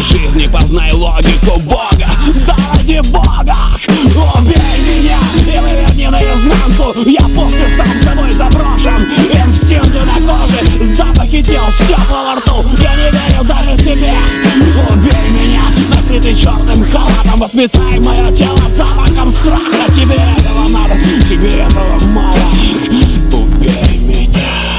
жизни познай логику Бога. Да ради Бога, убей меня и выверни наизнанку. Я полностью сам собой заброшен, инстинкты на коже, запахи тел с теплого рту. Я не верю даже себе. Убей меня, накрытый черным халатом. Воспитай мое тело запахом страха. Тебе этого надо, тебе этого мало. Убей меня.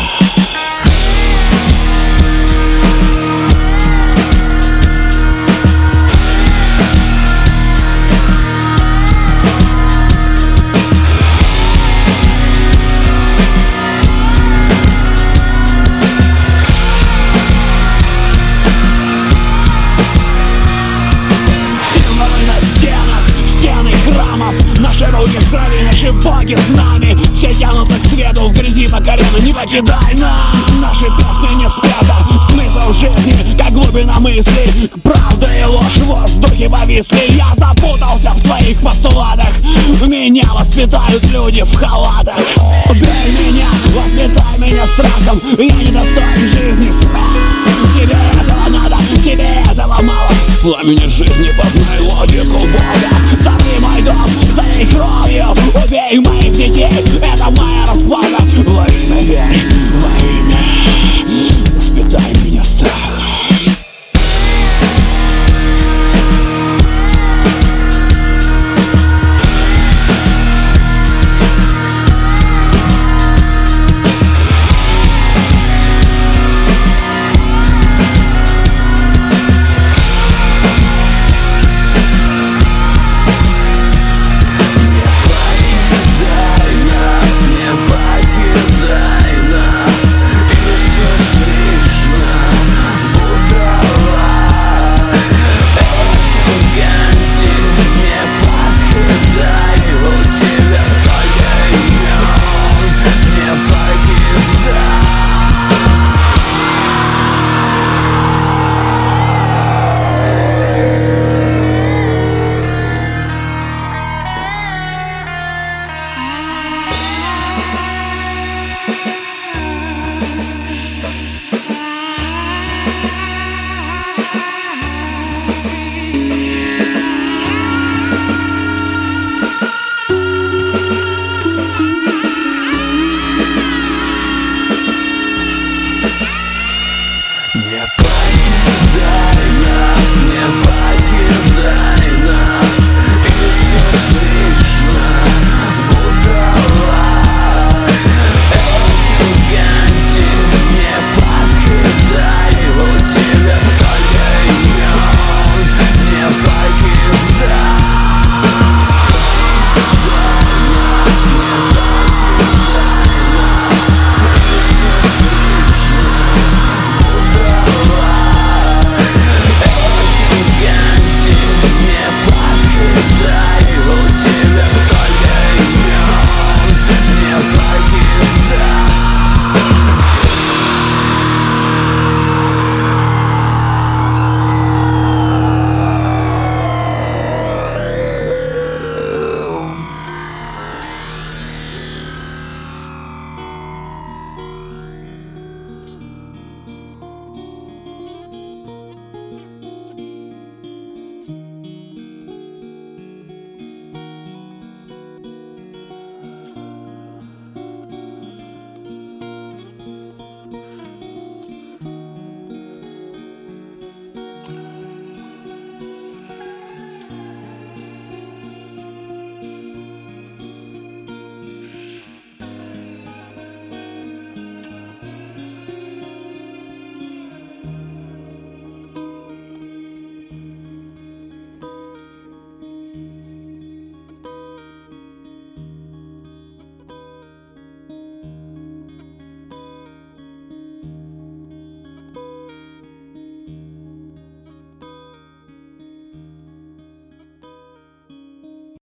Наши руки в крови, наши боги с нами. Все тянутся к свету, в грязи по колено. Не покидай нас, наши песни не спрята. Смысл жизни, как глубина мыслей. Правда и ложь в воздухе повисли. Я запутался в твоих постулатах. Меня воспитают люди в халатах. Убей меня, воспитай меня страхом. Я не достоин жизни. Тебе этого надо, тебе этого мало. В пламени жизни познай логику Бога. Взорви мой дом своей кровью, убей моих детей. Это моя расплата во имя веры.